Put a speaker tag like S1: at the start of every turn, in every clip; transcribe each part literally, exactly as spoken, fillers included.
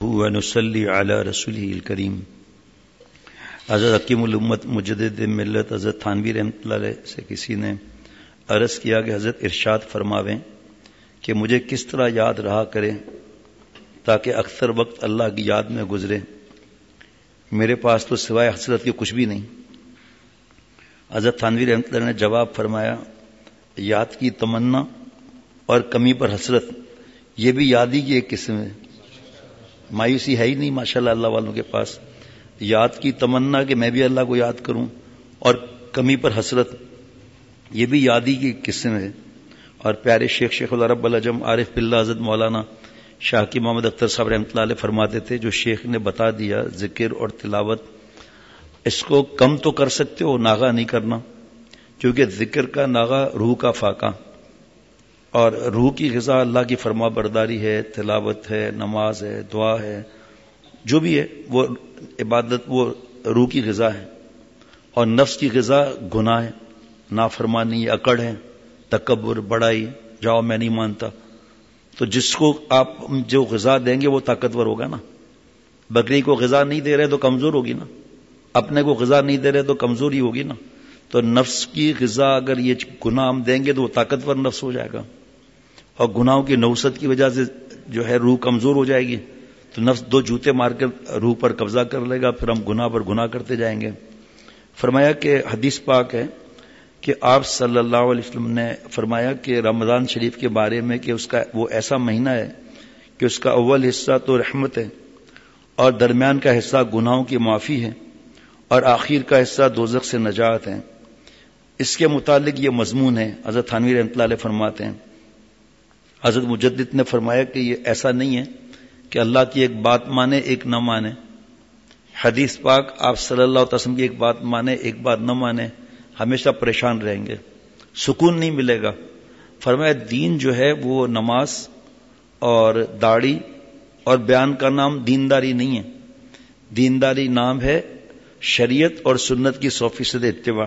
S1: ونصلی علی رسولہ الکریم۔ حضرت حکیم الامت مجدد ملت حضرت تھانوی رحمۃ اللہ علیہ سے کسی نے عرض کیا کہ حضرت ارشاد فرماویں کہ مجھے کس طرح یاد رہا کرے تاکہ اکثر وقت اللہ کی یاد میں گزرے، میرے پاس تو سوائے حسرت کے کچھ بھی نہیں۔ حضرت تھانوی رحمۃ اللہ نے جواب فرمایا، یاد کی تمنا اور کمی پر حسرت یہ بھی یاد ہی کی ایک قسم ہے۔ مایوسی ہے ہی نہیں ماشاءاللہ اللہ والوں کے پاس۔ یاد کی تمنا کہ میں بھی اللہ کو یاد کروں اور کمی پر حسرت یہ بھی یاد ہی کی ایک قسم ہے۔ اور پیارے شیخ شیخ اللہ رب العجم عارف باللہ حضرت مولانا شاہ کی محمد اختر صاحب رحمۃ اللہ علیہ فرماتے تھے، جو شیخ نے بتا دیا ذکر اور تلاوت اس کو کم تو کر سکتے ہو، ناغہ نہیں کرنا، کیونکہ ذکر کا ناغہ روح کا فاقہ، اور روح کی غذا اللہ کی فرما برداری ہے، تلاوت ہے، نماز ہے، دعا ہے، جو بھی ہے وہ عبادت، وہ روح کی غذا ہے۔ اور نفس کی غذا گناہ ہے، نافرمانی، اکڑ ہے، تکبر، بڑائی، جاؤ میں نہیں مانتا۔ تو جس کو آپ جو غذا دیں گے وہ طاقتور ہوگا نا۔ بکری کو غذا نہیں دے رہے تو کمزور ہوگی نا، اپنے کو غذا نہیں دے رہے تو کمزوری ہوگی نا۔ تو نفس کی غذا اگر یہ گناہ ہم دیں گے تو وہ طاقتور نفس ہو جائے گا، اور گناہوں کی نوست کی وجہ سے جو ہے روح کمزور ہو جائے گی، تو نفس دو جوتے مار کر روح پر قبضہ کر لے گا، پھر ہم گناہ پر گناہ کرتے جائیں گے۔ فرمایا کہ حدیث پاک ہے کہ آپ صلی اللہ علیہ وسلم نے فرمایا کہ رمضان شریف کے بارے میں کہ اس کا وہ ایسا مہینہ ہے کہ اس کا اول حصہ تو رحمت ہے، اور درمیان کا حصہ گناہوں کی معافی ہے، اور آخر کا حصہ دوزخ سے نجات ہے۔ اس کے متعلق یہ مضمون ہے۔ حضرت تھانوی رحمۃ اللہ علیہ فرماتے ہیں، حضرت مجدد نے فرمایا کہ یہ ایسا نہیں ہے کہ اللہ کی ایک بات مانے ایک نہ مانے، حدیث پاک آپ صلی اللہ علیہ وسلم کی ایک بات مانے ایک بات نہ مانے، ہمیشہ پریشان رہیں گے، سکون نہیں ملے گا۔ فرمایا دین جو ہے وہ نماز اور داڑھی اور بیان کا نام دینداری نہیں ہے، دینداری نام ہے شریعت اور سنت کی سو فیصد اتباع،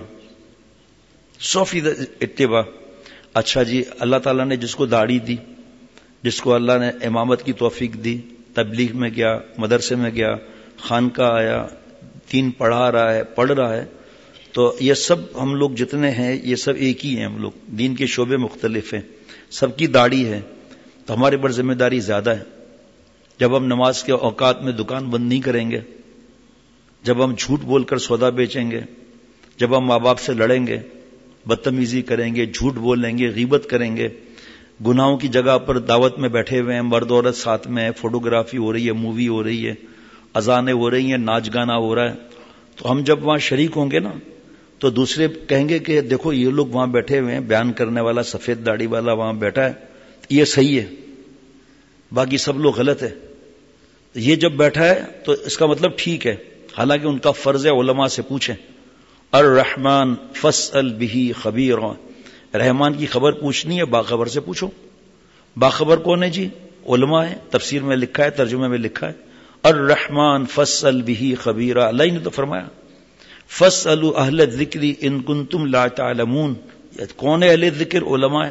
S1: سو فیصد اتباع۔ اچھا جی، اللہ تعالیٰ نے جس کو داڑھی دی، جس کو اللہ نے امامت کی توفیق دی، تبلیغ میں گیا، مدرسے میں گیا، خانقاہ آیا، دین پڑھا رہا ہے، پڑھ رہا ہے، تو یہ سب ہم لوگ جتنے ہیں یہ سب ایک ہی ہیں، ہم لوگ دین کے شعبے مختلف ہیں، سب کی داڑھی ہے، تو ہمارے پر ذمہ داری زیادہ ہے۔ جب ہم نماز کے اوقات میں دکان بند نہیں کریں گے، جب ہم جھوٹ بول کر سودا بیچیں گے، جب ہم ماں باپ سے لڑیں گے، بدتمیزی کریں گے، جھوٹ بولیں گے، غیبت کریں گے، گناہوں کی جگہ پر دعوت میں بیٹھے ہوئے ہیں، مرد عورت ساتھ میں، فوٹوگرافی ہو رہی ہے، مووی ہو رہی ہے، اذانیں ہو رہی ہیں، ناچ گانا ہو رہا ہے، تو ہم جب وہاں شریک ہوں گے نا تو دوسرے کہیں گے کہ دیکھو یہ لوگ وہاں بیٹھے ہوئے ہیں، بیان کرنے والا سفید داڑھی والا وہاں بیٹھا ہے، یہ صحیح ہے، باقی سب لوگ غلط ہے۔ یہ جب بیٹھا ہے تو اس کا مطلب ٹھیک ہے، حالانکہ ان کا فرض ہے علماء سے پوچھیں۔ الرحمن فاسأل به خبیرا، رحمان کی خبر پوچھنی ہے باخبر سے پوچھو۔ باخبر کون ہے جی؟ علماء ہے، تفسیر میں لکھا ہے، ترجمے میں لکھا ہے الرحمن فاسأل به خبیرا۔ اللہ نے تو فرمایا فاسألوا اہل الذکر ان کنتم لا تعلمون، کون ہے اہل ذکر؟ علماء ہے۔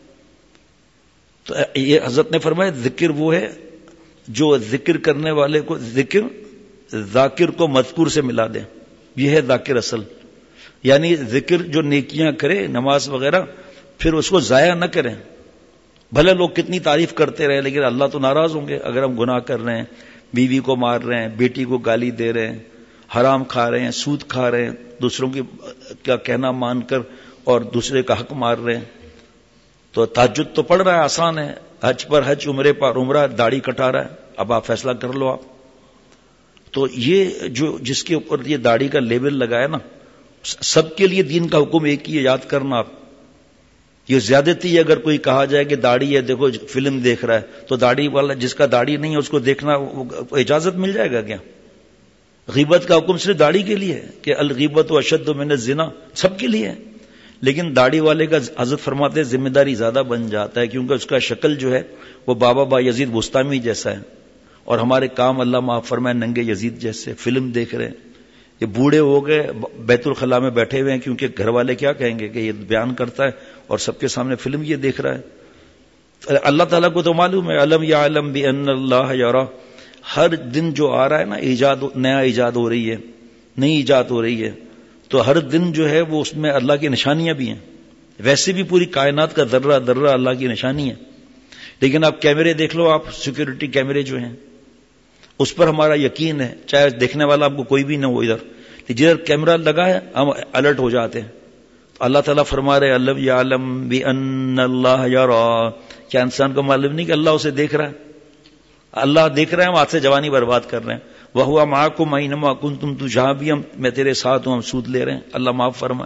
S1: تو یہ حضرت نے فرمایا ذکر وہ ہے جو ذکر کرنے والے کو ذکر ذاکر کو مذکور سے ملا دے، یہ ہے ذاکر اصل، یعنی ذکر جو نیکیاں کرے، نماز وغیرہ، پھر اس کو ضائع نہ کریں۔ بھلے لوگ کتنی تعریف کرتے رہے لیکن اللہ تو ناراض ہوں گے اگر ہم گناہ کر رہے ہیں، بیوی کو مار رہے ہیں، بیٹی کو گالی دے رہے ہیں، حرام کھا رہے ہیں، سود کھا رہے ہیں، دوسروں کی کا کہنا مان کر اور دوسرے کا حق مار رہے ہیں۔ تو تہجد تو پڑھ رہا ہے، آسان ہے، حج پر حج، عمرے پر عمرہ، داڑھی کٹا رہا ہے، اب آپ فیصلہ کر لو آپ۔ تو یہ جو جس کے اوپر یہ داڑھی کا لیبل لگایا نا، سب کے لیے دین کا حکم ایک ہی ہے، یاد کرنا آپ۔ یہ زیادتی ہے اگر کوئی کہا جائے کہ داڑھی ہے، دیکھو فلم دیکھ رہا ہے، تو داڑھی والا جس کا داڑھی نہیں ہے اس کو دیکھنا اجازت مل جائے گا کیا؟ غیبت کا حکم صرف داڑھی کے لیے ہے کہ الغیبت و اشد من الزنا، سب کے لیے ہے، لیکن داڑھی والے کا حضرت فرماتے ہیں ذمہ داری زیادہ بن جاتا ہے، کیونکہ اس کا شکل جو ہے وہ بابا با یزید بستامی جیسا ہے، اور ہمارے کام اللہ معاف فرمائے ننگے یزید جیسے، فلم دیکھ رہے ہیں، یہ بوڑھے ہو گئے بیت الخلاء میں بیٹھے ہوئے ہیں، کیونکہ گھر والے کیا کہیں گے کہ یہ بیان کرتا ہے اور سب کے سامنے فلم یہ دیکھ رہا ہے۔ اللہ تعالیٰ کو تو معلوم ہے، علم یعلم بان اللہ یرا، ہر دن جو آ رہا ہے نا ایجاد، نیا ایجاد ہو رہی ہے، نئی ایجاد ہو رہی ہے، تو ہر دن جو ہے وہ اس میں اللہ کی نشانیاں بھی ہیں. ویسے بھی پوری کائنات کا ذرہ ذرہ اللہ کی نشانی ہے. لیکن آپ کیمرے دیکھ لو، آپ سیکورٹی کیمرے جو ہیں اس پر ہمارا یقین ہے، چاہے دیکھنے والا آپ کو کوئی بھی نہ ہو، ادھر جدھر کیمرہ لگا ہے ہم الرٹ ہو جاتے ہیں. تو اللہ تعالیٰ فرما رہے اللہ یعلم بأن اللہ یرا، کیا انسان کو معلوم نہیں کہ اللہ اسے دیکھ رہا ہے؟ اللہ دیکھ رہے ہیں، ہم ہاتھ سے جوانی برباد کر رہے ہیں. وَهُوَ مَعَكُمْ أَيْنَمَا كُنتُمْ، تو جہاں بھی ہم میں تیرے ساتھ ہوں، ہم سود لے رہے ہیں، اللہ معاف فرمائے.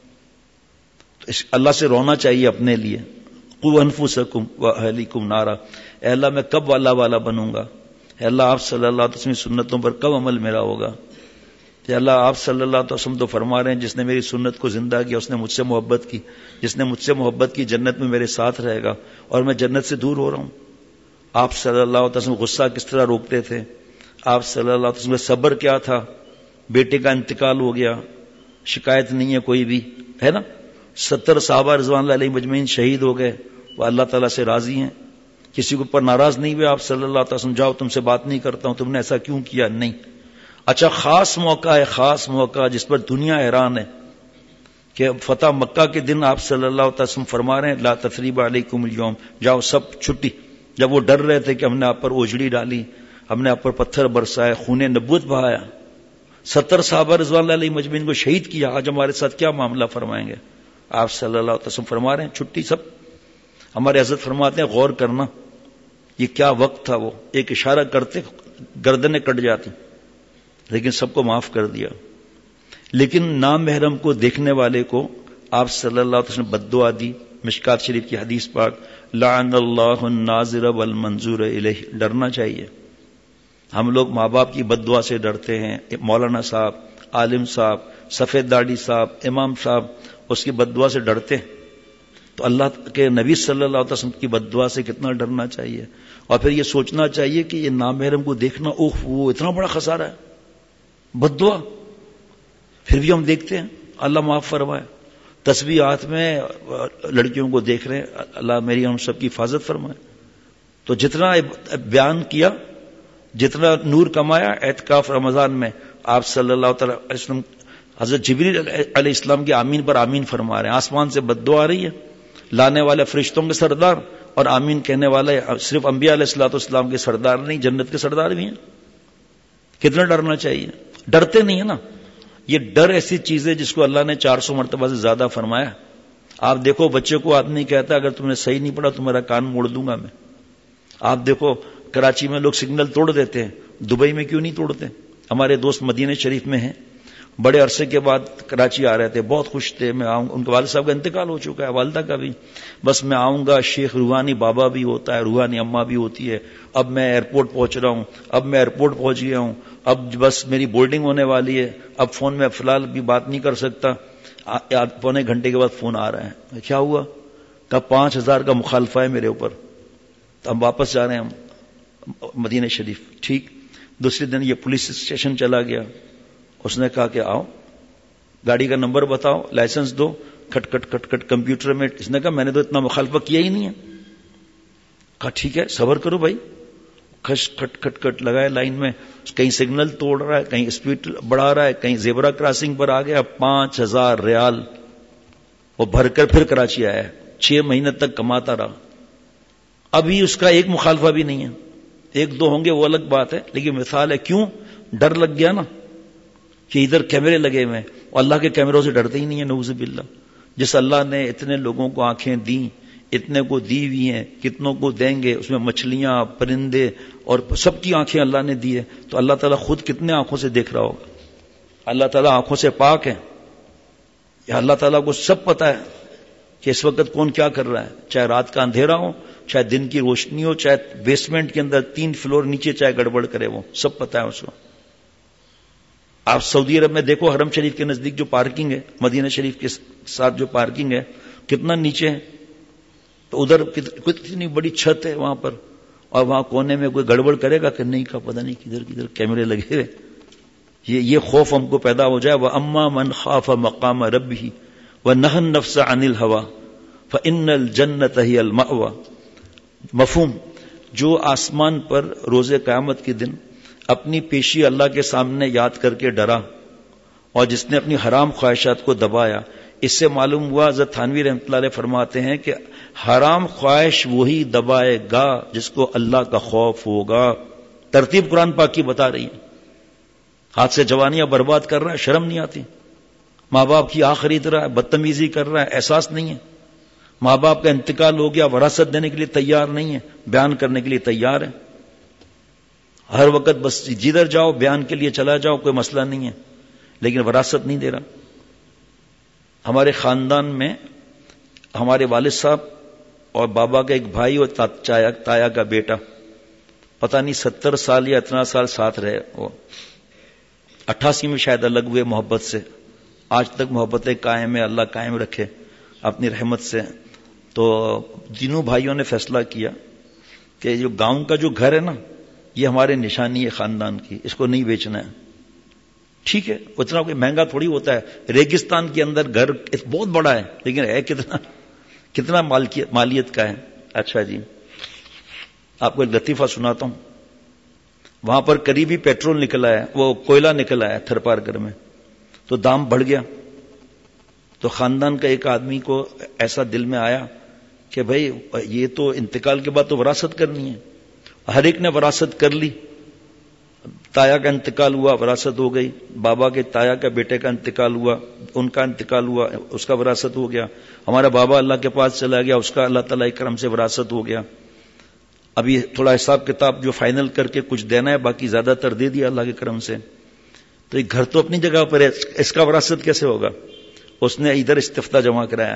S1: تو اللہ سے رونا چاہیے اپنے لیے. قُوْ أَنفُسَكُمْ وَأَهْلِكُمْ نَارًا، اے اللہ میں کب والا والا بنوں گا؟ اے اللہ آپ صلی اللہ علیہ وسلم کی سنتوں پر کب عمل میرا ہوگا؟ کہ اللہ آپ صلی اللہ علیہ وسلم تو فرما رہے ہیں جس نے میری سنت کو زندہ کیا اس نے مجھ سے محبت کی، جس نے مجھ سے محبت کی جنت میں میرے ساتھ رہے گا، اور میں جنت سے دور ہو رہا ہوں. آپ صلی اللہ علیہ وسلم غصہ کس طرح روکتے تھے، آپ صلی اللہ علیہ وسلم کا صبر کیا تھا. بیٹے کا انتقال ہو گیا، شکایت نہیں ہے کوئی بھی، ہے نا. ستر صحابہ رضوان اللہ علیہ مجمعین شہید ہو گئے، وہ اللہ تعالیٰ سے راضی ہیں، کسی کے اوپر ناراض نہیں ہوئے. آپ صلی اللہ علیہ وسلم جاؤ تم سے بات نہیں کرتا ہوں، تم نے ایسا کیوں کیا؟ نہیں. اچھا خاص موقع ہے، خاص موقع جس پر دنیا حیران ہے کہ فتح مکہ کے دن آپ صلی اللہ علیہ وسلم فرما رہے ہیں لا تثریب علیکم اليوم، جاؤ سب چھٹی. جب وہ ڈر رہے تھے کہ ہم نے آپ پر اوجڑی ڈالی، ہم نے آپ پر پتھر برسائے، خون نبوت بہایا، ستر صحابہ رضوان اللہ علیہ مجمعین کو شہید کیا، آج ہمارے ساتھ کیا معاملہ فرمائیں گے؟ آپ صلی اللہ علیہ وسلم فرما رہے ہیں چھٹی سب. ہمارے حضرت فرماتے ہیں غور کرنا یہ کیا وقت تھا، وہ ایک اشارہ کرتے گردنیں کٹ جاتی، لیکن سب کو معاف کر دیا. لیکن نامحرم کو دیکھنے والے کو آپ صلی اللہ علیہ وسلم بد دعا دی. مشکات شریف کی حدیث پاک لعن اللہ الناظر والمنظور الیہ، ڈرنا چاہیے. ہم لوگ ماں باپ کی بد دعا سے ڈرتے ہیں. مولانا صاحب، عالم صاحب، سفید داڑھی صاحب، امام صاحب، اس کی بد دعا سے ڈرتے ہیں. تو اللہ کے نبی صلی اللہ علیہ وسلم کی بد دعا سے کتنا ڈرنا چاہیے. اور پھر یہ سوچنا چاہیے کہ یہ نامحرم کو دیکھنا اوہ وہ اتنا بڑا خسارہ ہے، بد دعا. پھر بھی ہم دیکھتے ہیں، اللہ معاف فرمائے. تسبیح ہاتھ میں لڑکیوں کو دیکھ رہے ہیں، اللہ میری ہم سب کی حفاظت فرمائے. تو جتنا بیان کیا، جتنا نور کمایا اعتکاف رمضان میں، آپ صلی اللہ تعالی علیہ وسلم حضرت جبریل علیہ السلام کی آمین پر آمین فرما رہے ہیں. آسمان سے بد دعا آ رہی ہے، لانے والے فرشتوں کے سردار اور آمین کہنے والے صرف انبیاء علیہ الصلوۃ والسلام کے سردار نہیں، جنت کے سردار بھی ہیں. کتنا ڈرنا چاہیے. ڈرتے نہیں ہے نا. یہ ڈر ایسی چیز ہے جس کو اللہ نے چار سو مرتبہ سے زیادہ فرمایا. آپ دیکھو بچے کو آدمی کہتا ہے اگر تم نے صحیح نہیں پڑھا تو میرا کان موڑ دوں گا میں. آپ دیکھو کراچی میں لوگ سگنل توڑ دیتے ہیں، دبئی میں کیوں نہیں توڑتے؟ ہمارے دوست مدینہ شریف میں ہیں، بڑے عرصے کے بعد کراچی آ رہے تھے، بہت خوش تھے. میں آؤں، ان کے والد صاحب کا انتقال ہو چکا ہے، والدہ کا بھی. بس میں آؤں گا، شیخ روحانی بابا بھی ہوتا ہے، روحانی اماں بھی ہوتی ہے. اب میں ایئرپورٹ پہنچ رہا ہوں، اب میں ایئرپورٹ پہنچ گیا ہوں، اب بس میری بورڈنگ ہونے والی ہے، اب فون میں فی الحال بھی بات نہیں کر سکتا. پونے گھنٹے کے بعد فون آ رہا ہے، کیا ہوا؟ کہ پانچ ہزار کا مخالفہ ہے میرے اوپر، تو ہم واپس جا رہے ہیں ہم مدینہ شریف. ٹھیک. دوسرے دن یہ پولیس اسٹیشن چلا گیا، اس نے کہا کہ آؤ گاڑی کا نمبر بتاؤ، لائسنس دو. کھٹ کھٹ کھٹ کھٹ کمپیوٹر میں. اس نے کہا میں نے تو اتنا مخالفہ کیا ہی نہیں ہے. کہا ٹھیک ہے صبر کرو بھائی. کھش کھٹ کھٹ کھٹ لگائے لائن میں، کہیں سگنل توڑ رہا ہے، کہیں اسپیڈ بڑھا رہا ہے، کہیں زیبرا کراسنگ پر آ گیا. پانچ ہزار ریال وہ بھر کر پھر کراچی آیا. چھ مہینے تک کماتا رہا. ابھی اس کا ایک مخالفہ بھی نہیں ہے. ایک دو ہوں گے وہ الگ بات ہے، لیکن مثال ہے. کیوں؟ ڈر لگ گیا نا کہ ادھر کیمرے لگے ہوئے ہیں، اور اللہ کے کیمروں سے ڈرتے ہی نہیں ہے. نعوذ باللہ. جس اللہ نے اتنے لوگوں کو آنکھیں دیں، اتنے کو دی ہوئی ہیں، کتنوں کو دیں گے، اس میں مچھلیاں، پرندے اور سب کی آنکھیں اللہ نے دی ہے. تو اللہ تعالیٰ خود کتنے آنکھوں سے دیکھ رہا ہوگا. اللہ تعالیٰ آنکھوں سے پاک ہے. یا اللہ تعالیٰ کو سب پتا ہے کہ اس وقت کون کیا کر رہا ہے، چاہے رات کا اندھیرا ہو، چاہے دن کی روشنی ہو، چاہے بیسمنٹ کے اندر تین فلور نیچے چاہے گڑبڑ کرے، وہ سب پتا ہے اس کو. آپ سعودی عرب میں دیکھو حرم شریف کے نزدیک جو پارکنگ ہے، مدینہ شریف کے ساتھ جو پارکنگ ہے، کتنا نیچے ہے. تو ادھر کتنی بڑی چھت ہے وہاں پر، اور وہاں کونے میں کوئی گڑبڑ کرے گا کہ نہیں کا پتہ نہیں کدھر کدھر کیمرے لگے ہوئے. یہ یہ خوف ہم کو پیدا ہو جائے. وَأَمَّا مَنْ خَافَ مَقَامَ رَبِّهِ وَنَهَى النَّفْسَ عَنِ الْهَوَىٰ فَإِنَّ الْجَنَّةَ هِيَ الْمَأْوَىٰ. مفہوم. جو آسمان پر روز قیامت کے دن اپنی پیشی اللہ کے سامنے یاد کر کے ڈرا اور جس نے اپنی حرام خواہشات کو دبایا، اس سے معلوم ہوا حضرت تھانوی رحمۃ اللہ علیہ فرماتے ہیں کہ حرام خواہش وہی دبائے گا جس کو اللہ کا خوف ہوگا. ترتیب قرآن پاک کی بتا رہی ہے. ہاتھ سے جوانیاں برباد کر رہا ہے، شرم نہیں آتی. ماں باپ کی آخ خرید رہا ہے، بدتمیزی کر رہا ہے، احساس نہیں ہے. ماں باپ کا انتقال ہو گیا، وراثت دینے کے لیے تیار نہیں ہے، بیان کرنے کے لیے تیار ہے. ہر وقت بس جدھر جاؤ بیان کے لیے چلا جاؤ، کوئی مسئلہ نہیں ہے، لیکن وراثت نہیں دے رہا. ہمارے خاندان میں ہمارے والد صاحب اور بابا کا ایک بھائی اور تایا, تایا کا بیٹا پتہ نہیں ستر سال یا اتنا سال ساتھ رہے. وہ اٹھاسی میں شاید الگ ہوئے محبت سے. آج تک محبتیں قائم ہے، اللہ قائم رکھے اپنی رحمت سے. تو تینوں بھائیوں نے فیصلہ کیا کہ جو گاؤں کا جو گھر ہے نا، یہ ہمارے نشانی ہے خاندان کی، اس کو نہیں بیچنا ہے. ٹھیک ہے، اتنا کوئی مہنگا تھوڑی ہوتا ہے. ریگستان کے اندر گھر بہت بڑا ہے، لیکن ہے کتنا کتنا مالیت کا ہے. اچھا جی، آپ کو ایک لطیفہ سناتا ہوں. وہاں پر قریبی پیٹرول نکل آیا، وہ کوئلہ نکل آیا تھر پارکر میں، تو دام بڑھ گیا. تو خاندان کا ایک آدمی کو ایسا دل میں آیا کہ بھائی یہ تو انتقال کے بعد تو وراثت کرنی ہے. ہر ایک نے وراثت کر لی. تایا کا انتقال ہوا، وراثت ہو گئی. بابا کے تایا کا بیٹے کا انتقال ہوا، ان کا انتقال ہوا، اس کا وراثت ہو گیا. ہمارا بابا اللہ کے پاس چلا گیا، اس کا اللہ تعالیٰ کے کرم سے وراثت ہو گیا. ابھی تھوڑا حساب کتاب جو فائنل کر کے کچھ دینا ہے، باقی زیادہ تر دے دیا اللہ کے کرم سے. تو یہ گھر تو اپنی جگہ پر ہے، اس کا وراثت کیسے ہوگا؟ اس نے ادھر استفتاء جمع کرایا.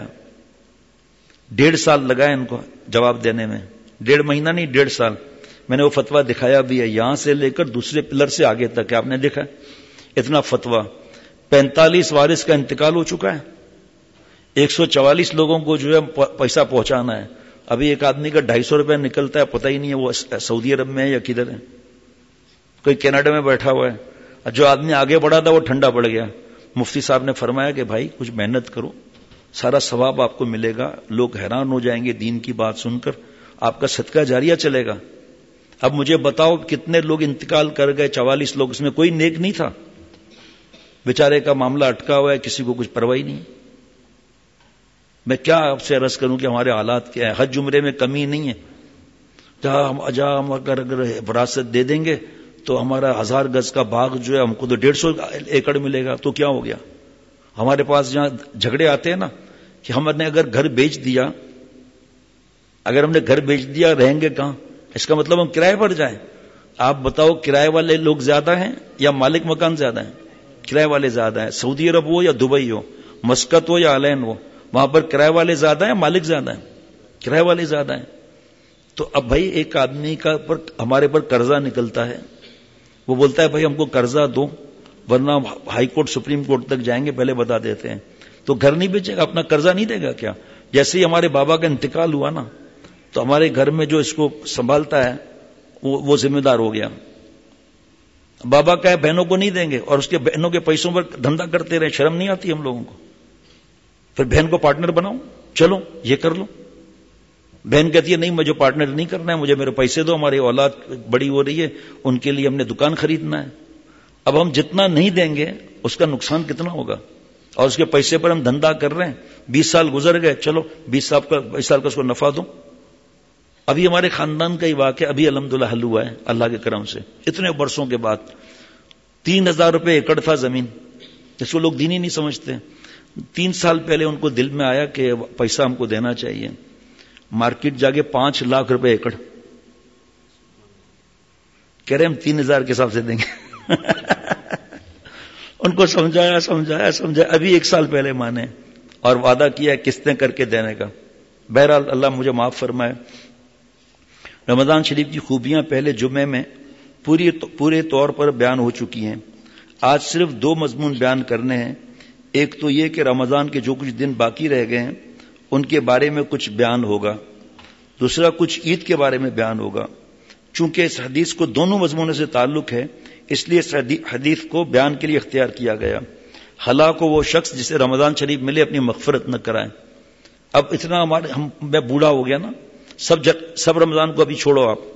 S1: ڈیڑھ سال لگائے ان کو جواب دینے میں، ڈیڑھ مہینہ نہیں، ڈیڑھ سال. میں نے وہ فتویٰ دکھایا بھی ہے، یہاں سے لے کر دوسرے پلر سے آگے تک. آپ نے دیکھا اتنا فتویٰ. پینتالیس وارث کا انتقال ہو چکا ہے، ایک سو چوالیس لوگوں کو جو ہے پیسہ پہنچانا ہے. ابھی ایک آدمی کا ڈھائی سو روپے نکلتا ہے، پتہ ہی نہیں ہے وہ سعودی عرب میں ہے یا کدھر ہے، کوئی کینیڈا میں بیٹھا ہوا ہے. جو آدمی آگے بڑھا تھا وہ ٹھنڈا پڑ گیا. مفتی صاحب نے فرمایا کہ بھائی کچھ محنت کرو، سارا ثواب آپ کو ملے گا. لوگ حیران ہو جائیں گے دین کی بات سن کر، آپ کا صدقہ جاریہ چلے گا. اب مجھے بتاؤ کتنے لوگ انتقال کر گئے؟ چوالیس لوگ، اس میں کوئی نیک نہیں تھا. بیچارے کا معاملہ اٹکا ہوا ہے، کسی کو کچھ پرواہ نہیں. میں کیا آپ سے عرض کروں کہ ہمارے حالات کیا ہیں. حج عمرے میں کمی نہیں ہے. جہاں ہم جہاں ہم اگر اگر وراثت دے دیں گے تو ہمارا ہزار گز کا باغ جو ہے ہم کو تو ڈیڑھ سو ایکڑ ملے گا، تو کیا ہو گیا؟ ہمارے پاس جہاں جھگڑے آتے ہیں نا کہ ہم نے اگر گھر بیچ دیا، اگر ہم نے گھر بیچ دیا رہیں گے کہاں؟ اس کا مطلب ہم کرائے پر جائیں. آپ بتاؤ کرائے والے لوگ زیادہ ہیں یا مالک مکان زیادہ ہیں؟ کرائے والے زیادہ ہیں. سعودی عرب ہو یا دبئی ہو، مسقط ہو یا علین ہو، وہاں پر کرائے والے زیادہ ہیں، مالک زیادہ ہیں، کرائے والے زیادہ ہیں. تو اب بھائی ایک آدمی کا پر ہمارے پر قرضہ نکلتا ہے، وہ بولتا ہے بھائی ہم کو قرضہ دو ورنہ ہائی کورٹ سپریم کورٹ تک جائیں گے، پہلے بتا دیتے ہیں. تو گھر نہیں بیچے گا، اپنا قرضہ نہیں دے گا کیا؟ جیسے ہی ہمارے بابا کا انتقال ہوا نا، تو ہمارے گھر میں جو اس کو سنبھالتا ہے وہ ذمہ دار ہو گیا. بابا کا ہے بہنوں کو نہیں دیں گے، اور اس کے بہنوں کے پیسوں پر دھندا کرتے رہے. شرم نہیں آتی ہم لوگوں کو؟ پھر بہن کو پارٹنر بناؤ، چلو یہ کر لو. بہن کہتی ہے نہیں مجھے پارٹنر نہیں کرنا ہے، مجھے میرے پیسے دو، ہماری اولاد بڑی ہو رہی ہے، ان کے لیے ہم نے دکان خریدنا ہے. اب ہم جتنا نہیں دیں گے اس کا نقصان کتنا ہوگا، اور اس کے پیسے پر ہم دھندا کر رہے ہیں. بیس سال گزر گئے، چلو بیس سال کا بیس سال کا اس کو نفع دو. ابھی ہمارے خاندان کا ہی واقعہ ابھی الحمدللہ حل ہوا ہے اللہ کے کرم سے، اتنے برسوں کے بعد. تین ہزار روپے ایکڑ تھا زمین، اس کو لوگ دین ہی نہیں سمجھتے. تین سال پہلے ان کو دل میں آیا کہ پیسہ ہم کو دینا چاہیے. مارکیٹ جا کے پانچ لاکھ روپے ایکڑ. کہہ رہے ہم تین ہزار کے حساب سے دیں گے. ان کو سمجھایا سمجھایا سمجھایا ابھی ایک سال پہلے مانے اور وعدہ کیا قسطیں کر کے دینے کا. بہرحال اللہ مجھے معاف فرمائے. رمضان شریف کی خوبیاں پہلے جمعے میں پوری پورے طور پر بیان ہو چکی ہیں. آج صرف دو مضمون بیان کرنے ہیں. ایک تو یہ کہ رمضان کے جو کچھ دن باقی رہ گئے ہیں ان کے بارے میں کچھ بیان ہوگا. دوسرا کچھ عید کے بارے میں بیان ہوگا. چونکہ اس حدیث کو دونوں مضمونوں سے تعلق ہے اس لیے اس حدیث کو بیان کے لیے اختیار کیا گیا. ہلاک ہو وہ شخص جسے رمضان شریف ملے اپنی مغفرت نہ کرائے. اب اتنا ہمارے ہم میں بوڑھا ہو گیا نا، سب جگ, سب رمضان کو ابھی چھوڑو آپ.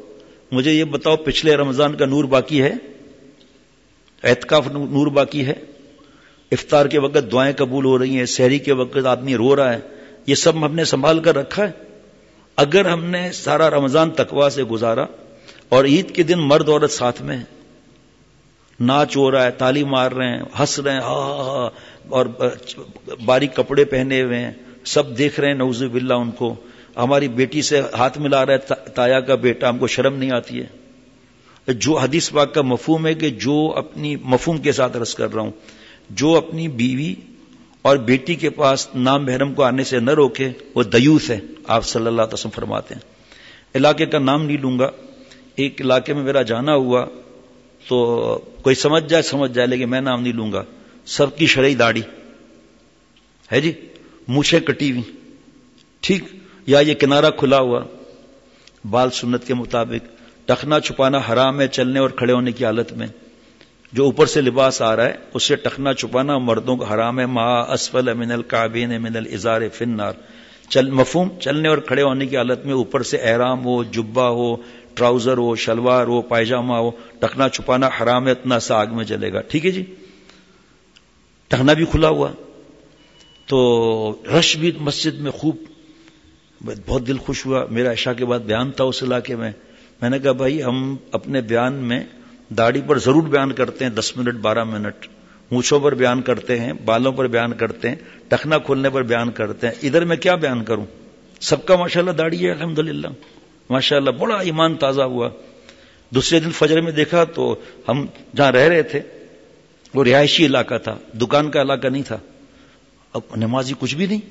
S1: مجھے یہ بتاؤ پچھلے رمضان کا نور باقی ہے؟ اعتکاف نور باقی ہے؟ افطار کے وقت دعائیں قبول ہو رہی ہیں، سحری کے وقت آدمی رو رہا ہے، یہ سب ہم نے سنبھال کر رکھا ہے؟ اگر ہم نے سارا رمضان تقویٰ سے گزارا اور عید کے دن مرد عورت ساتھ میں ناچ ہو رہا ہے، تالی مار رہے ہیں، ہنس رہے ہیں، ہاں اور باریک کپڑے پہنے ہوئے ہیں، سب دیکھ رہے ہیں نعوذ باللہ ان کو، ہماری بیٹی سے ہاتھ ملا رہا ہے تایا کا بیٹا، ہم کو شرم نہیں آتی ہے؟ جو حدیث پاک کا مفہوم ہے کہ جو اپنی مفہوم کے ساتھ عرض کر رہا ہوں، جو اپنی بیوی اور بیٹی کے پاس نام محرم کو آنے سے نہ روکے وہ دیوث ہے، آپ صلی اللہ علیہ وسلم فرماتے ہیں۔ علاقے کا نام نہیں لوں گا، ایک علاقے میں میرا جانا ہوا تو کوئی سمجھ جائے سمجھ جائے لیکن میں نام نہیں لوں گا، سب کی شرعی داڑھی ہے جی، مونچھیں کٹی ہوئی، ٹھیک، یا یہ کنارہ کھلا ہوا، بال سنت کے مطابق، ٹخنا چھپانا حرام ہے چلنے اور کھڑے ہونے کی حالت میں، جو اوپر سے لباس آ رہا ہے اس سے ٹخنا چھپانا مردوں کا حرام ہے، ما اسفل من الکعبین من الازار فی النار، چل مفہوم، چلنے اور کھڑے ہونے کی حالت میں اوپر سے احرام ہو، جبہ ہو، ٹراؤزر ہو، شلوار ہو، پائجامہ ہو، ٹخنا چھپانا حرام ہے، اتنا سا آگ میں جلے گا، ٹھیک ہے جی، ٹخنا بھی کھلا ہوا، تو رش بھی مسجد میں خوب، بہت دل خوش ہوا، میرا عشاء کے بعد بیان تھا اس علاقے میں، میں نے کہا بھائی ہم اپنے بیان میں داڑھی پر ضرور بیان کرتے ہیں، دس منٹ بارہ منٹ، مونچھوں پر بیان کرتے ہیں، بالوں پر بیان کرتے ہیں، ٹخنا کھولنے پر بیان کرتے ہیں، ادھر میں کیا بیان کروں؟ سب کا ماشاءاللہ داڑھی ہے الحمدللہ، ماشاءاللہ، بڑا ایمان تازہ ہوا۔ دوسرے دن فجر میں دیکھا تو ہم جہاں رہ رہے تھے وہ رہائشی علاقہ تھا، دکان کا علاقہ نہیں تھا، اب نمازی کچھ بھی نہیں،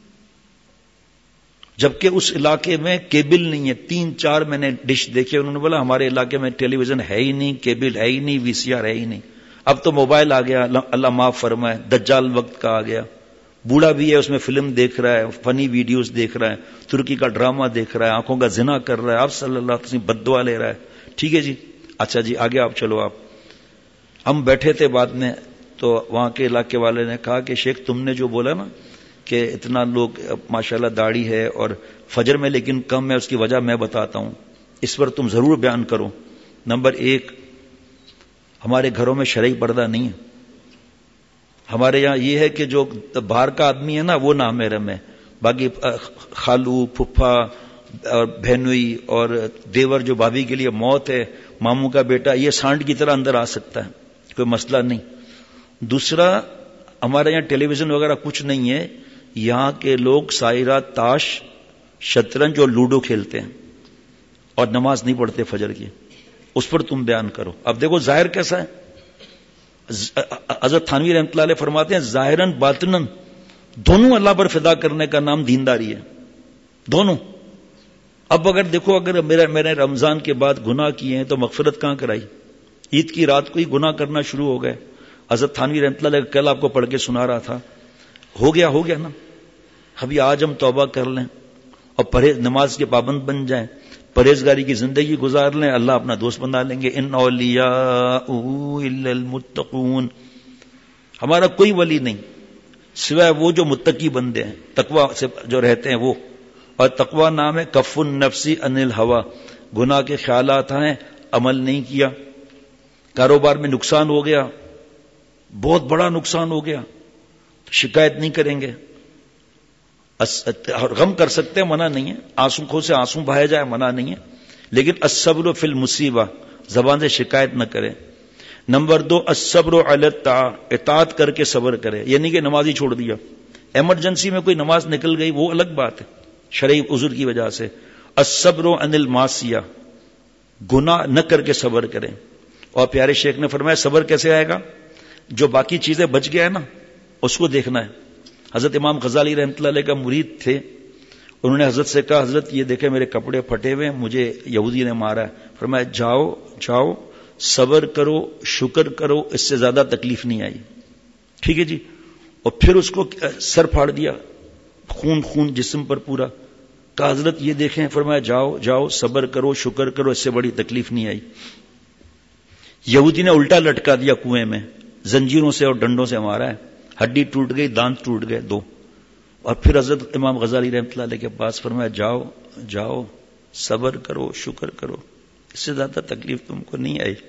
S1: جبکہ اس علاقے میں کیبل نہیں ہے، تین چار میں نے ڈش دیکھے، انہوں نے بولا ہمارے علاقے میں ٹیلی ویژن ہے ہی نہیں، کیبل ہے ہی نہیں، وی سی آر ہے ہی نہیں، اب تو موبائل آ گیا، اللہ معاف فرمائے، دجال وقت کا آ گیا، بوڑھا بھی ہے اس میں فلم دیکھ رہا ہے، فنی ویڈیوز دیکھ رہا ہے، ترکی کا ڈرامہ دیکھ رہا ہے، آنکھوں کا زنا کر رہا ہے، آپ صلی اللہ علیہ وسلم بد دعا لے رہا ہے، ٹھیک ہے جی، اچھا جی آگے آپ چلو۔ آپ ہم بیٹھے تھے بعد میں تو وہاں کے علاقے والے نے کہا کہ شیخ تم نے جو بولا نا کہ اتنا لوگ ماشاءاللہ داڑھی ہے اور فجر میں لیکن کم ہے، اس کی وجہ میں بتاتا ہوں، اس پر تم ضرور بیان کرو۔ نمبر ایک، ہمارے گھروں میں شرعی پردہ نہیں ہے، ہمارے یہاں یہ ہے کہ جو باہر کا آدمی ہے نا وہ نامحرم ہے، باقی خالو، پھپھا اور بہنوئی اور دیور جو بھابھی کے لیے موت ہے، ماموں کا بیٹا، یہ سانڈ کی طرح اندر آ سکتا ہے، کوئی مسئلہ نہیں۔ دوسرا، ہمارے یہاں ٹیلی ویژن وغیرہ کچھ نہیں ہے، یہاں کے لوگ سائرات، تاش، شطرنج اور لوڈو کھیلتے ہیں اور نماز نہیں پڑھتے فجر کی، اس پر تم بیان کرو۔ اب دیکھو ظاہر کیسا ہے، حضرت تھانوی رحمۃ اللہ علیہ فرماتے ہیں ظاہراً باطناً دونوں اللہ پر فدا کرنے کا نام دینداری ہے، دونوں۔ اب اگر دیکھو اگر میرے میرے رمضان کے بعد گناہ کیے ہیں تو مغفرت کہاں کرائی؟ عید کی رات کو ہی گناہ کرنا شروع ہو گئے۔ حضرت تھانوی رحمۃ اللہ علیہ کل آپ کو پڑھ کے سنا رہا تھا، ہو گیا ہو گیا نا، ابھی آج ہم توبہ کر لیں اور پرہیز نماز کے پابند بن جائیں، پرہیزگاری کی زندگی گزار لیں، اللہ اپنا دوست بنا لیں گے۔ ان اولیاء الا المتقون، ہمارا کوئی ولی نہیں سوائے وہ جو متقی بندے ہیں، تقوی سے جو رہتے ہیں وہ، اور تقوی نام ہے کف النفس عن الہوى، گناہ کے خیالات ہیں عمل نہیں کیا، کاروبار میں نقصان ہو گیا، بہت بڑا نقصان ہو گیا، شکایت نہیں کریں گے، غم کر سکتے ہیں، منع نہیں ہے، آنسو کھو سے آنسو بہایا جائے منع نہیں ہے، لیکن الصبر فی المصیبہ، زبان سے شکایت نہ کرے۔ نمبر دو، الصبر علی الطاعہ، اطاعت کر کے صبر کرے، یعنی کہ نماز ہی چھوڑ دیا، ایمرجنسی میں کوئی نماز نکل گئی وہ الگ بات ہے، شرعی عذر کی وجہ سے۔ الصبر عن المعصیہ، گناہ نہ کر کے صبر کریں۔ اور پیارے شیخ نے فرمایا صبر کیسے آئے گا؟ جو باقی چیزیں بچ گیا ہے نا اس کو دیکھنا ہے۔ حضرت امام غزالی رحمۃ اللہ علیہ کا مرید تھے، انہوں نے حضرت سے کہا حضرت یہ دیکھیں میرے کپڑے پھٹے ہوئے ہیں، مجھے یہودی نے مارا ہے، فرمایا جاؤ جاؤ صبر کرو، شکر کرو، اس سے زیادہ تکلیف نہیں آئی، ٹھیک ہے جی۔ اور پھر اس کو سر پھاڑ دیا، خون خون جسم پر پورا، کہا حضرت یہ دیکھیں، فرمایا جاؤ جاؤ صبر کرو، شکر کرو، اس سے بڑی تکلیف نہیں آئی۔ یہودی نے الٹا لٹکا دیا کنویں میں، زنجیروں سے اور ڈنڈوں سے مارا ہے، ہڈی ٹوٹ گئی، دانت ٹوٹ گئے دو۔ اور پھر حضرت امام غزالی رحمۃ اللہ علیہ کے پاس فرمایا جاؤ جاؤ صبر کرو، شکر کرو، اس سے زیادہ تکلیف تم کو نہیں آئی.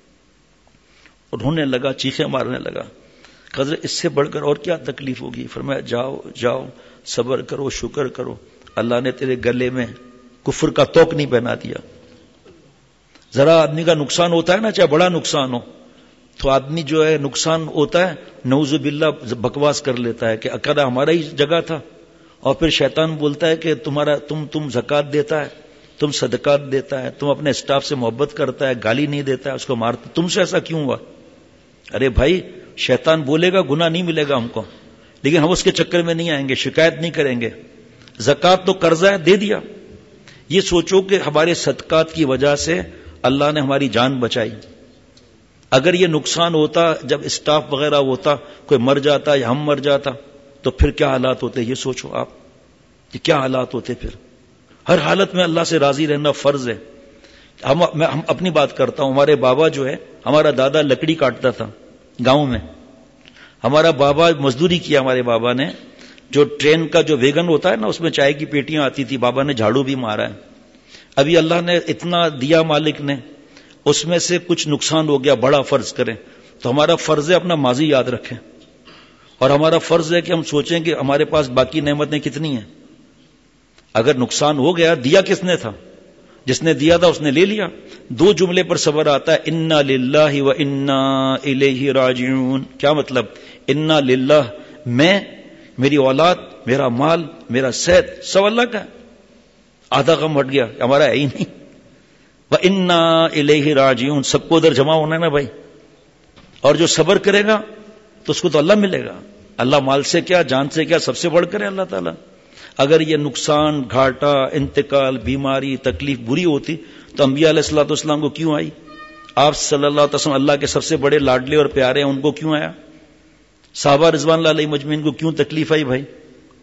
S1: اور رونے لگا, چیخیں مارنے لگا. قدر اس سے بڑھ کر اور کیا تکلیف ہوگی؟ فرمایا جاؤ جاؤ صبر کرو, شکر کرو, اللہ نے تیرے گلے میں کفر کا توق نہیں پہنا دیا. ذرا آدمی کا نقصان ہوتا ہے نا, چاہے بڑا نقصان ہو, تو آدمی جو ہے نقصان ہوتا ہے نعوذ باللہ بکواس کر لیتا ہے کہ اکیلا ہمارا ہی جگہ تھا. اور پھر شیطان بولتا ہے کہ تمہارا تم تم زکات دیتا ہے, تم صدقات دیتا ہے, تم اپنے اسٹاف سے محبت کرتا ہے, گالی نہیں دیتا ہے, اس کو مارتا, تم سے ایسا کیوں ہوا؟ ارے بھائی شیطان بولے گا گناہ نہیں ملے گا ہم کو, لیکن ہم اس کے چکر میں نہیں آئیں گے, شکایت نہیں کریں گے. زکات تو قرضہ ہے, دے دیا. یہ سوچو کہ ہمارے صدقات کی وجہ سے اللہ نے ہماری جان بچائی. اگر یہ نقصان ہوتا, جب اسٹاف وغیرہ ہوتا, کوئی مر جاتا یا ہم مر جاتا, تو پھر کیا حالات ہوتے؟ یہ سوچو آپ, کہ کیا حالات ہوتے پھر. ہر حالت میں اللہ سے راضی رہنا فرض ہے. ہم میں ہم اپنی بات کرتا ہوں, ہمارے بابا جو ہے, ہمارا دادا لکڑی کاٹتا تھا گاؤں میں. ہمارا بابا مزدوری کیا, ہمارے بابا نے, جو ٹرین کا جو ویگن ہوتا ہے نا, اس میں چائے کی پیٹیاں آتی تھی, بابا نے جھاڑو بھی مارا ہے. ابھی اللہ نے اتنا دیا مالک نے, اس میں سے کچھ نقصان ہو گیا, بڑا فرض کریں, تو ہمارا فرض ہے اپنا ماضی یاد رکھیں, اور ہمارا فرض ہے کہ ہم سوچیں کہ ہمارے پاس باقی نعمتیں کتنی ہیں. اگر نقصان ہو گیا, دیا کس نے تھا؟ جس نے دیا تھا اس نے لے لیا. دو جملے پر صبر آتا ہے, انا للہ و انا الیہ راجعون. کیا مطلب؟ انا للہ, میں, میری اولاد, میرا مال, میرا صحت سب اللہ کا ہے. آدھا غم ہٹ گیا, ہمارا ہے ہی نہیں. و انا الیہ راجعون, سب کو ادھر جمع ہونا ہے نا بھائی. اور جو صبر کرے گا تو اس کو تو اللہ ملے گا. اللہ مال سے کیا, جان سے کیا, سب سے بڑھ کر ہے اللہ تعالیٰ. اگر یہ نقصان, گھاٹا, انتقال, بیماری, تکلیف بری ہوتی تو انبیاء علیہ الصلوۃ والسلام کو کیوں آئی؟ آپ صلی اللہ علیہ وسلم اللہ کے سب سے بڑے لاڈلے اور پیارے ہیں, ان کو کیوں آیا؟ صحابہ رضوان اللہ علیہ مجمعین کو کیوں تکلیف آئی بھائی؟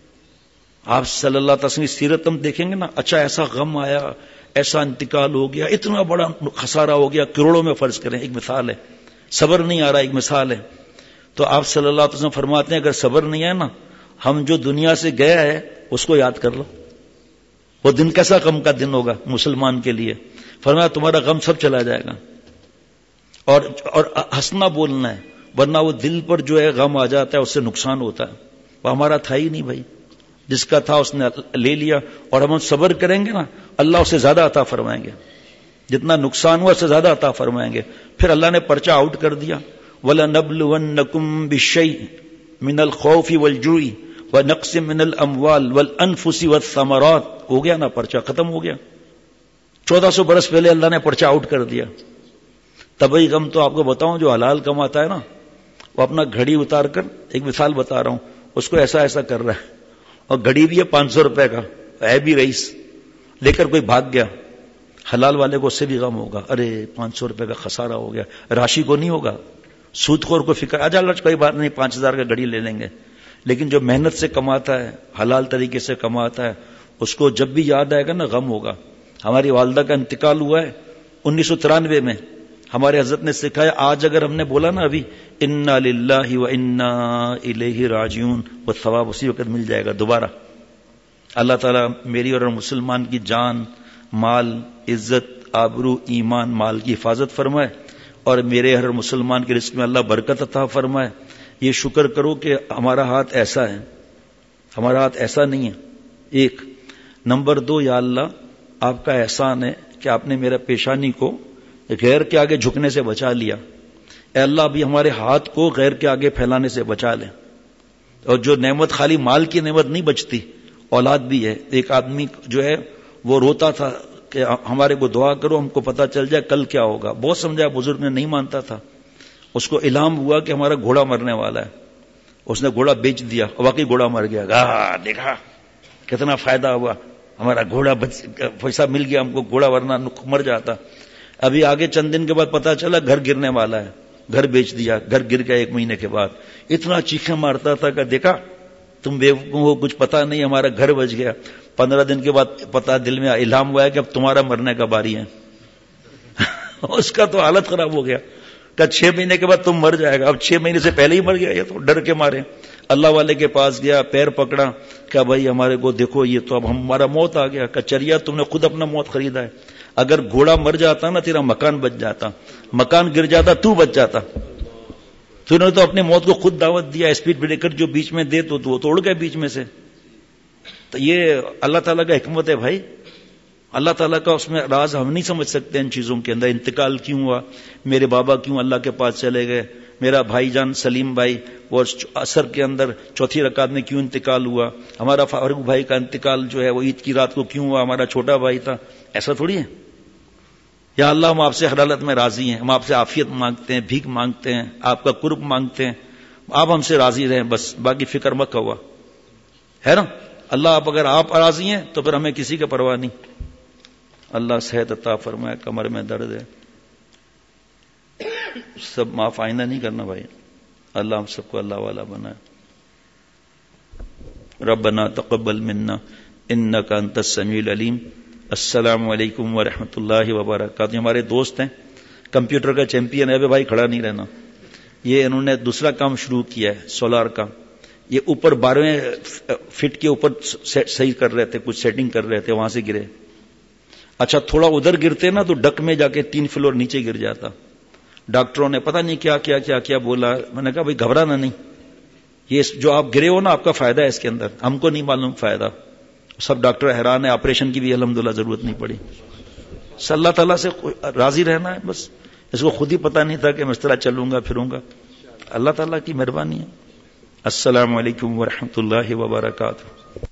S1: آپ صلی اللہ علیہ وسلم کی سیرت ہم دیکھیں گے نا, اچھا ایسا غم آیا, ایسا انتقال ہو گیا, اتنا بڑا خسارہ ہو گیا, کروڑوں میں فرض کریں, ایک مثال ہے. صبر نہیں آ رہا, ایک مثال ہے. تو آپ صلی اللہ علیہ وسلم فرماتے ہیں اگر صبر نہیں ہے نا, ہم جو دنیا سے گیا ہے اس کو یاد کر لو. وہ دن کیسا غم کا دن ہوگا مسلمان کے لیے. فرمایا تمہارا غم سب چلا جائے گا, اور اور ہنسنا بولنا ہے, ورنہ وہ دل پر جو ہے غم آ جاتا ہے, اس سے نقصان ہوتا ہے. وہ ہمارا تھا ہی نہیں بھائی, جس کا تھا اس نے لے لیا. اور ہم صبر کریں گے نا, اللہ اسے زیادہ عطا فرمائیں گے. جتنا نقصان ہوا اس سے زیادہ عطا فرمائیں گے. پھر اللہ نے پرچہ آؤٹ کر دیا, وَلَنَبْلُوَنَّكُمْ بِالشَّيْءِ مِنَ الْخَوْفِ وَالْجُوعِ وَنَقْصٍ مِنَ الْأَمْوَالِ وَالْأَنفُسِ وَالثَّمَرَاتِ. ہو گیا نا پرچہ, ختم ہو گیا. چودہ سو برس پہلے اللہ نے پرچہ آؤٹ کر دیا. طبعی غم تو آپ کو بتاؤں, جو حلال کماتا ہے نا, وہ اپنا گھڑی اتار کر, ایک مثال بتا رہا ہوں, اس کو ایسا ایسا کر رہا ہے, اور گھڑی بھی ہے پانچ سو روپے کا, ہے بھی رئیس, لے کر کوئی بھاگ گیا. حلال والے کو اس سے بھی غم ہوگا, ارے پانچ سو روپے کا خسارہ ہو گیا. راشی کو نہیں ہوگا, سود خور کو فکر, آجا لچ کوئی بات نہیں, پانچ ہزار کا گھڑی لے لیں گے. لیکن جو محنت سے کماتا ہے, حلال طریقے سے کماتا ہے, اس کو جب بھی یاد آئے گا نا غم ہوگا. ہماری والدہ کا انتقال ہوا ہے انیس سو ترانوے میں. ہمارے حضرت نے سکھایا, آج اگر ہم نے بولا نا ابھی انا للہ و انا الیہ راجعون, وہ ثواب اسی وقت مل جائے گا دوبارہ. اللہ تعالیٰ میری اور مسلمان کی جان, مال, عزت, آبرو, ایمان, مال کی حفاظت فرمائے, اور میرے ہر مسلمان کے رزق میں اللہ برکت عطا فرمائے. یہ شکر کرو کہ ہمارا ہاتھ ایسا ہے, ہمارا ہاتھ ایسا نہیں ہے. ایک نمبر دو, یا اللہ آپ کا احسان ہے کہ آپ نے میرا پیشانی کو غیر کے آگے جھکنے سے بچا لیا. اے اللہ ابھی ہمارے ہاتھ کو غیر کے آگے پھیلانے سے بچا لیں. اور جو نعمت خالی مال کی نعمت نہیں بچتی, اولاد بھی ہے. ایک آدمی جو ہے وہ روتا تھا کہ ہمارے کو دعا کرو, ہم کو پتہ چل جائے کل کیا ہوگا. بہت سمجھایا, بزرگ نے, نہیں مانتا تھا. اس کو الہام ہوا کہ ہمارا گھوڑا مرنے والا ہے. اس نے گھوڑا بیچ دیا, واقعی گھوڑا مر گیا. گا دیکھا کتنا فائدہ ہوا, ہمارا گھوڑا پیسہ مل گیا ہم کو, گھوڑا ورنہ مر جاتا. ابھی آگے چند دن کے بعد پتا چلا گھر گرنے والا ہے, گھر بیچ دیا. گھر گر گیا ایک مہینے کے بعد. اتنا چیخیں مارتا تھا کہ دیکھا تم بیوقوف ہو, کچھ پتا نہیں, ہمارا گھر بچ گیا. پندرہ دن کے بعد پتا دل میں الہام ہوا ہے کہ اب تمہارا مرنے کا باری ہے. اس کا تو حالت خراب ہو گیا کہ چھ مہینے کے بعد تم مر جائے گا. اب چھ مہینے سے پہلے ہی مر گیا. یہ تو ڈر کے مارے اللہ والے کے پاس گیا, پیر پکڑا, کہ بھائی ہمارے کو دیکھو, یہ تو اب ہمارا موت آ گیا. کہ چریا تم نے خود اپنا موت خریدا ہے, اگر گھوڑا مر جاتا نا تیرا مکان بچ جاتا، مکان گر جاتا تو بچ جاتا. تو نے تو اپنے موت کو خود دعوت دیا. اسپیڈ بریکر جو بیچ میں دے تو وہ توڑ گئے بیچ میں سے. تو یہ اللہ تعالیٰ کا حکمت ہے بھائی. اللہ تعالیٰ کا اس میں راز ہم نہیں سمجھ سکتے. ان چیزوں کے اندر انتقال کیوں ہوا، میرے بابا کیوں اللہ کے پاس چلے گئے، میرا بھائی جان سلیم بھائی وہ عصر کے اندر چوتھی رکعت میں کیوں انتقال ہوا، ہمارا فاروق بھائی کا انتقال جو ہے وہ عید کی رات کو کیوں ہوا، ہمارا چھوٹا بھائی تھا. ایسا تھوڑی ہے. یا اللہ ہم آپ سے ہر حالت میں راضی ہیں، ہم آپ سے عافیت مانگتے ہیں، بھیک مانگتے ہیں، آپ کا قرب مانگتے ہیں، آپ ہم سے راضی رہیں بس، باقی فکر مت ہوا ہے نا. اللہ آپ اگر آپ راضی ہیں تو پھر ہمیں کسی کا پرواہ نہیں. اللہ صحت عطا فرمائے. کمر میں درد ہے، سب معاف آئندہ نہیں کرنا بھائی. اللہ ہم سب کو اللہ والا بنائے. ربنا تقبل منا انک انت السمیع العلیم. السلام علیکم ورحمۃ اللہ وبرکاتہ. ہمارے دوست ہیں، کمپیوٹر کا چیمپئن ہے. ابھی بھائی کھڑا نہیں رہنا. یہ انہوں نے دوسرا کام شروع کیا ہے سولار کا. یہ اوپر بارہویں فٹ کے اوپر صحیح کر رہے تھے، کچھ سیٹنگ کر رہے تھے، وہاں سے گرے. اچھا تھوڑا ادھر گرتے نا تو ڈک میں جا کے تین فلور نیچے گر جاتا. ڈاکٹروں نے پتہ نہیں کیا کیا کیا کیا بولا. میں نے کہا بھائی گھبرانا نہیں، یہ جو آپ گرے ہو نا آپ کا فائدہ ہے اس کے اندر، ہم کو نہیں معلوم فائدہ. سب ڈاکٹر حیران ہے، آپریشن کی بھی الحمدللہ ضرورت نہیں پڑی. اللہ تعالیٰ سے راضی رہنا ہے بس. اس کو خود ہی پتہ نہیں تھا کہ میں اس طرح چلوں گا پھروں گا. اللہ تعالیٰ کی مہربانی ہے. السلام علیکم ورحمۃ اللہ وبرکاتہ.